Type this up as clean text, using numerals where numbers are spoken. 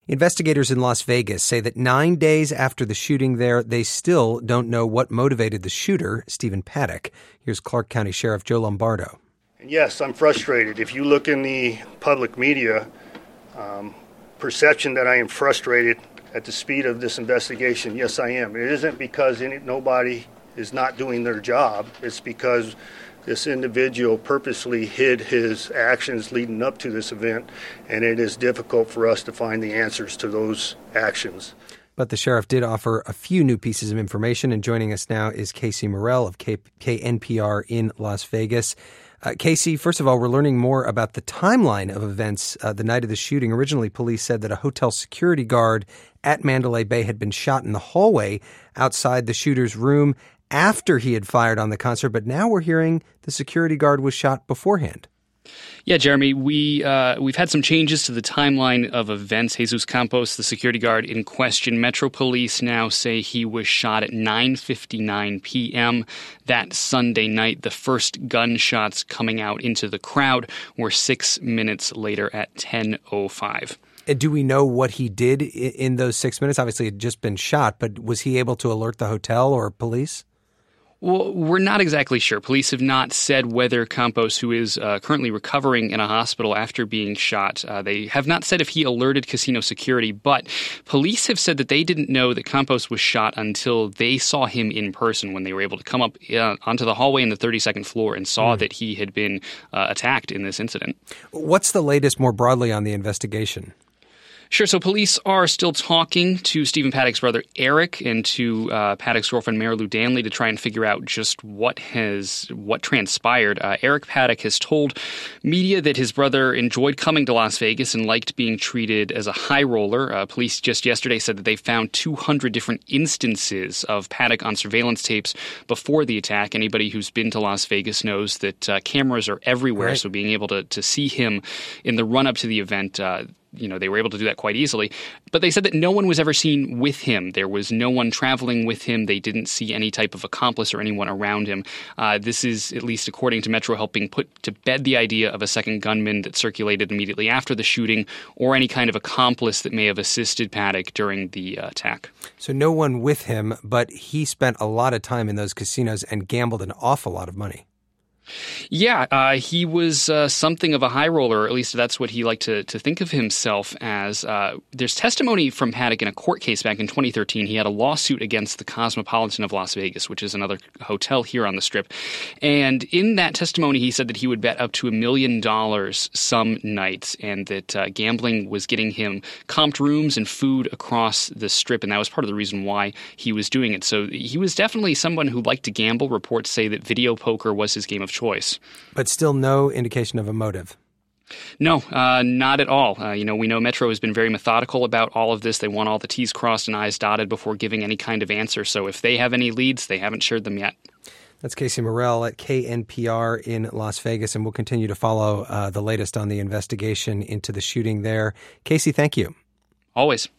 Investigators in Las Vegas say that 9 days after the shooting there, they still don't know what motivated the shooter, Stephen Paddock. Here's Clark County Sheriff Joe Lombardo. And yes, I'm frustrated. If you look in the public media, perception that I am frustrated at the speed of this investigation, yes, I am. It isn't because nobody is not doing their job. It's because this individual purposely hid his actions leading up to this event, and it is difficult for us to find the answers to those actions. But the sheriff did offer a few new pieces of information, and joining us now is Casey Morell of KNPR in Las Vegas. Casey, first of all, we're learning more about the timeline of events the night of the shooting. Originally, police said that a hotel security guard at Mandalay Bay had been shot in the hallway outside the shooter's room after he had fired on the concert, but now we're hearing the security guard was shot beforehand. Yeah, Jeremy, we've had some changes to the timeline of events. Jesus Campos, the security guard in question, Metro Police now say he was shot at 9:59 p.m. that Sunday night. The first gunshots coming out into the crowd were 6 minutes later at 10:05. Do we know what he did in those 6 minutes? Obviously, he had just been shot, but was he able to alert the hotel or police? Well, we're not exactly sure. Police have not said whether Campos, who is currently recovering in a hospital after being shot, they have not said if he alerted casino security, but police have said that they didn't know that Campos was shot until they saw him in person when they were able to come up onto the hallway in the 32nd floor and saw that he had been attacked in this incident. What's the latest more broadly on the investigation? Sure. So police are still talking to Stephen Paddock's brother, Eric, and to Paddock's girlfriend, Mary Lou Danley, to try and figure out just what transpired. Eric Paddock has told media that his brother enjoyed coming to Las Vegas and liked being treated as a high roller. Police just yesterday said that they found 200 different instances of Paddock on surveillance tapes before the attack. Anybody who's been to Las Vegas knows that cameras are everywhere, right. So being able to see him in the run-up to the event, they were able to do that quite easily. But they said that no one was ever seen with him. There was no one traveling with him. They didn't see any type of accomplice or anyone around him. This is, at least according to Metro, helping put to bed the idea of a second gunman that circulated immediately after the shooting or any kind of accomplice that may have assisted Paddock during the attack. So no one with him, but he spent a lot of time in those casinos and gambled an awful lot of money. Yeah, he was something of a high roller, or at least that's what he liked to think of himself as. There's testimony from Paddock in a court case back in 2013. He had a lawsuit against the Cosmopolitan of Las Vegas, which is another hotel here on the Strip. And in that testimony, he said that he would bet up to $1 million some nights, and that gambling was getting him comped rooms and food across the Strip, and that was part of the reason why he was doing it. So he was definitely someone who liked to gamble. Reports say that video poker was his game of choice. But still no indication of a motive. No, not at all. We know Metro has been very methodical about all of this. They want all the T's crossed and I's dotted before giving any kind of answer. So if they have any leads, they haven't shared them yet. That's Casey Morell at KNPR in Las Vegas, and we'll continue to follow the latest on the investigation into the shooting there. Casey, thank you. Always.